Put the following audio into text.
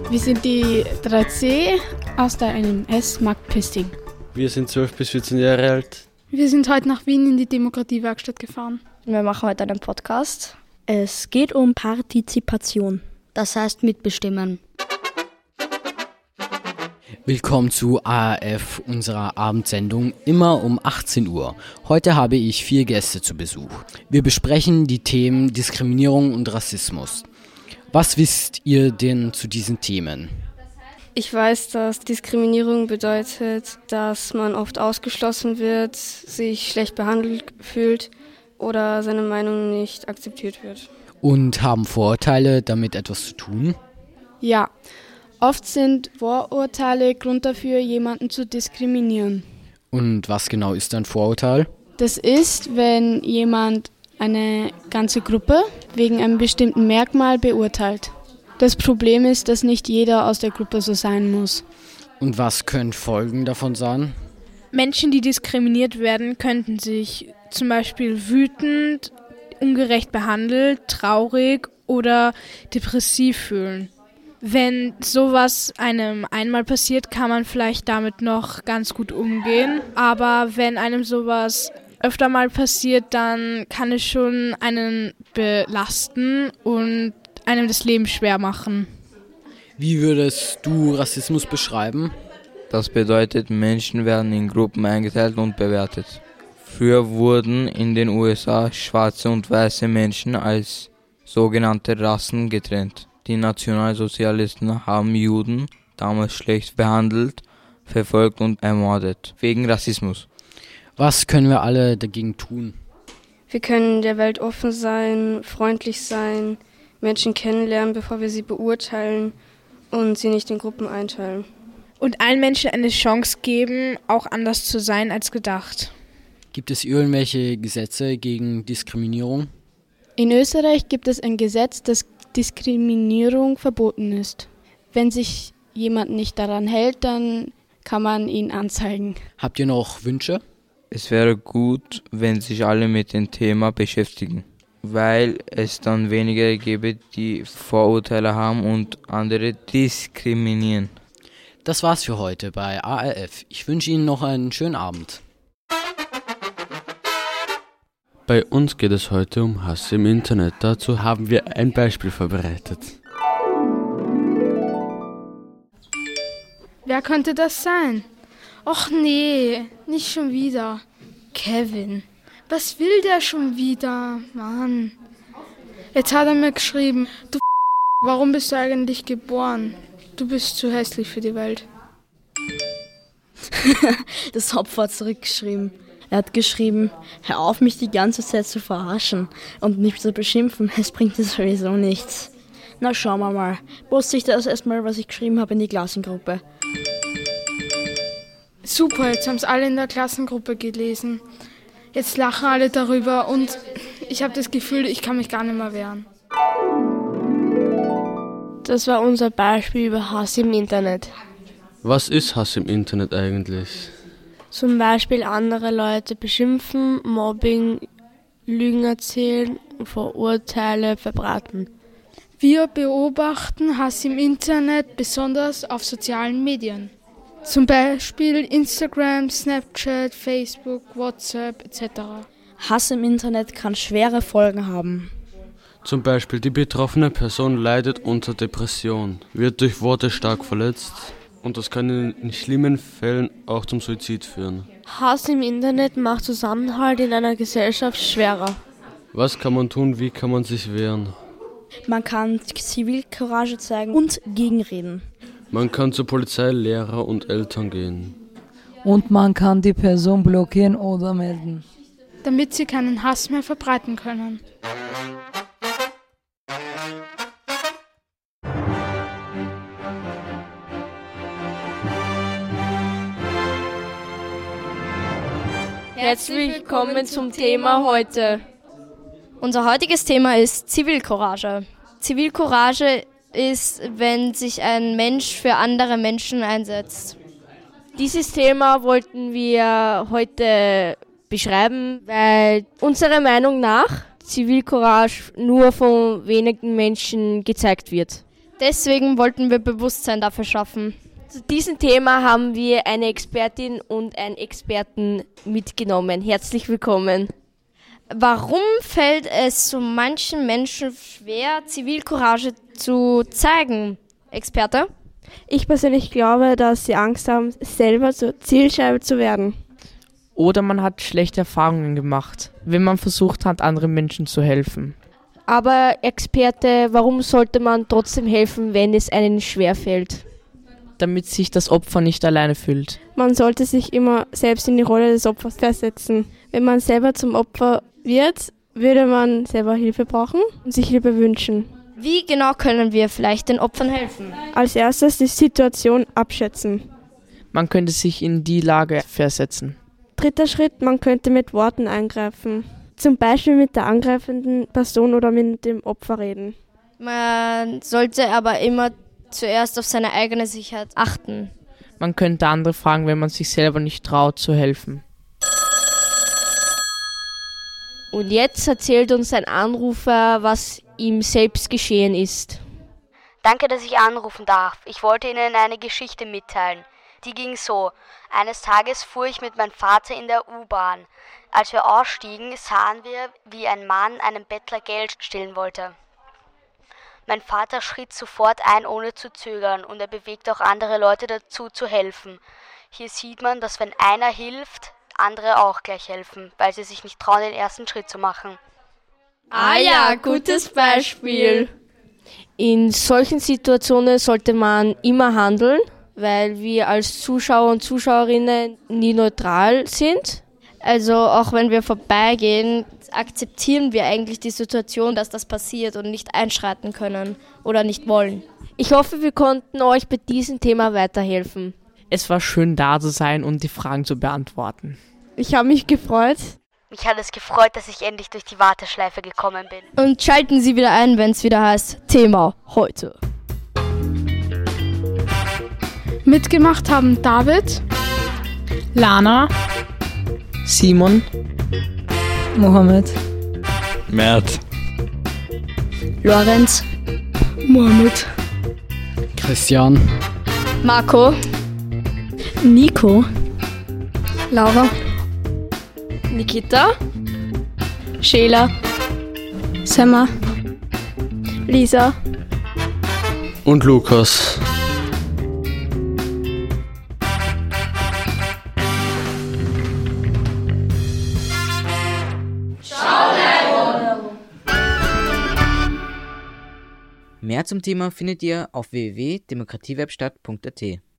Wir sind die 3C aus der NMS Marktpesting. Wir sind 12 bis 14 Jahre alt. Wir sind heute nach Wien in die Demokratiewerkstatt gefahren. Wir machen heute einen Podcast. Es geht um Partizipation. Das heißt mitbestimmen. Willkommen zu ARF, unserer Abendsendung, immer um 18 Uhr. Heute habe ich 4 Gäste zu Besuch. Wir besprechen die Themen Diskriminierung und Rassismus. Was wisst ihr denn zu diesen Themen? Ich weiß, dass Diskriminierung bedeutet, dass man oft ausgeschlossen wird, sich schlecht behandelt fühlt oder seine Meinung nicht akzeptiert wird. Und haben Vorurteile damit etwas zu tun? Ja, oft sind Vorurteile Grund dafür, jemanden zu diskriminieren. Und was genau ist ein Vorurteil? Das ist, wenn jemand eine ganze Gruppe wegen einem bestimmten Merkmal beurteilt. Das Problem ist, dass nicht jeder aus der Gruppe so sein muss. Und was können Folgen davon sein? Menschen, die diskriminiert werden, könnten sich zum Beispiel wütend, ungerecht behandelt, traurig oder depressiv fühlen. Wenn sowas einem einmal passiert, kann man vielleicht damit noch ganz gut umgehen. Aber wenn einem sowas öfter mal passiert, dann kann es schon einen belasten und einem das Leben schwer machen. Wie würdest du Rassismus beschreiben? Das bedeutet, Menschen werden in Gruppen eingeteilt und bewertet. Früher wurden in den USA schwarze und weiße Menschen als sogenannte Rassen getrennt. Die Nationalsozialisten haben Juden damals schlecht behandelt, verfolgt und ermordet, wegen Rassismus. Was können wir alle dagegen tun? Wir können der Welt offen sein, freundlich sein, Menschen kennenlernen, bevor wir sie beurteilen und sie nicht in Gruppen einteilen. Und allen Menschen eine Chance geben, auch anders zu sein als gedacht. Gibt es irgendwelche Gesetze gegen Diskriminierung? In Österreich gibt es ein Gesetz, das Diskriminierung verboten ist. Wenn sich jemand nicht daran hält, dann kann man ihn anzeigen. Habt ihr noch Wünsche? Es wäre gut, wenn sich alle mit dem Thema beschäftigen, weil es dann weniger gäbe, die Vorurteile haben und andere diskriminieren. Das war's für heute bei ARF. Ich wünsche Ihnen noch einen schönen Abend. Bei uns geht es heute um Hass im Internet. Dazu haben wir ein Beispiel vorbereitet. Wer könnte das sein? Och nee, nicht schon wieder. Kevin. Was will der schon wieder? Mann. Jetzt hat er mir geschrieben, du warum bist du eigentlich geboren? Du bist zu hässlich für die Welt. Das Opfer hat zurückgeschrieben. Er hat geschrieben, hör auf, mich die ganze Zeit zu verarschen und mich zu beschimpfen, es bringt dir sowieso nichts. Na schauen wir mal, poste ich das erstmal, was ich geschrieben habe, in die Klassengruppe. Super, jetzt haben es alle in der Klassengruppe gelesen. Jetzt lachen alle darüber und ich habe das Gefühl, ich kann mich gar nicht mehr wehren. Das war unser Beispiel über Hass im Internet. Was ist Hass im Internet eigentlich? Zum Beispiel andere Leute beschimpfen, Mobbing, Lügen erzählen, Vorurteile verbreiten. Wir beobachten Hass im Internet, besonders auf sozialen Medien. Zum Beispiel Instagram, Snapchat, Facebook, WhatsApp etc. Hass im Internet kann schwere Folgen haben. Zum Beispiel die betroffene Person leidet unter Depression, wird durch Worte stark verletzt und das kann in schlimmen Fällen auch zum Suizid führen. Hass im Internet macht Zusammenhalt in einer Gesellschaft schwerer. Was kann man tun, wie kann man sich wehren? Man kann Zivilcourage zeigen und gegenreden. Man kann zur Polizei, Lehrer und Eltern gehen. Und man kann die Person blockieren oder melden. Damit sie keinen Hass mehr verbreiten können. Herzlich willkommen zum Thema heute. Unser heutiges Thema ist Zivilcourage. Zivilcourage ist, wenn sich ein Mensch für andere Menschen einsetzt. Dieses Thema wollten wir heute beschreiben, weil unserer Meinung nach Zivilcourage nur von wenigen Menschen gezeigt wird. Deswegen wollten wir Bewusstsein dafür schaffen. Zu diesem Thema haben wir eine Expertin und einen Experten mitgenommen. Herzlich willkommen. Warum fällt es so manchen Menschen schwer, Zivilcourage zu zeigen? Experte? Ich persönlich glaube, dass sie Angst haben, selber zur Zielscheibe zu werden. Oder man hat schlechte Erfahrungen gemacht, wenn man versucht hat, anderen Menschen zu helfen. Aber Experte, warum sollte man trotzdem helfen, wenn es einem schwerfällt? Damit sich das Opfer nicht alleine fühlt. Man sollte sich immer selbst in die Rolle des Opfers versetzen. Wenn man selber zum Opfer wird, würde man selber Hilfe brauchen und sich Hilfe wünschen. Wie genau können wir vielleicht den Opfern helfen? Als erstes die Situation abschätzen. Man könnte sich in die Lage versetzen. Dritter Schritt, man könnte mit Worten eingreifen. Zum Beispiel mit der angreifenden Person oder mit dem Opfer reden. Man sollte aber immer zuerst auf seine eigene Sicherheit achten. Man könnte andere fragen, wenn man sich selber nicht traut, zu helfen. Und jetzt erzählt uns ein Anrufer, was ihm selbst geschehen ist. Danke, dass ich anrufen darf. Ich wollte Ihnen eine Geschichte mitteilen. Die ging so. Eines Tages fuhr ich mit meinem Vater in der U-Bahn. Als wir ausstiegen, sahen wir, wie ein Mann einem Bettler Geld stehlen wollte. Mein Vater schritt sofort ein, ohne zu zögern, und er bewegt auch andere Leute dazu, zu helfen. Hier sieht man, dass wenn einer hilft, andere auch gleich helfen, weil sie sich nicht trauen, den ersten Schritt zu machen. Ah ja, gutes Beispiel. In solchen Situationen sollte man immer handeln, weil wir als Zuschauer und Zuschauerinnen nie neutral sind. Also auch wenn wir vorbeigehen, akzeptieren wir eigentlich die Situation, dass das passiert und nicht einschreiten können oder nicht wollen. Ich hoffe, wir konnten euch bei diesem Thema weiterhelfen. Es war schön, da zu sein und die Fragen zu beantworten. Ich habe mich gefreut. Mich hat es gefreut, dass ich endlich durch die Warteschleife gekommen bin. Und schalten Sie wieder ein, wenn es wieder heißt Thema heute. Mitgemacht haben David, Lana, Simon, Mohammed, Mert, Lorenz, Mohammed, Christian, Marco, Nico, Laura, Nikita, Sheila, Semma, Lisa Und Lukas. Mehr zum Thema findet ihr auf www.demokratiewebstadt.at.